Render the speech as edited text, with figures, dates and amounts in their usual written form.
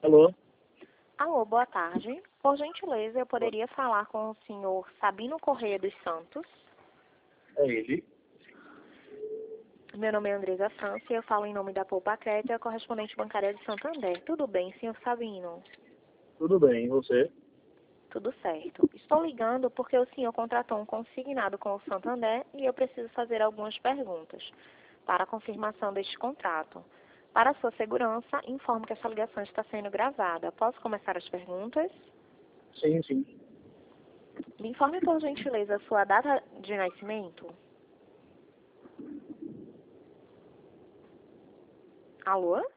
Alô? Alô, boa tarde. Por gentileza, eu poderia falar com o senhor Sabino Correia dos Santos. É ele? Meu nome é Andresa França e eu falo em nome da Poupa Crédito, a correspondente bancária de Santander. Tudo bem, senhor Sabino? Tudo bem, e você? Tudo certo. Estou ligando porque o senhor contratou um consignado com o Santander e eu preciso fazer algumas perguntas para a confirmação deste contrato. Para a sua segurança, informo que essa ligação está sendo gravada. Posso começar as perguntas? Sim, sim. Me informe, por gentileza, a sua data de nascimento. Alô?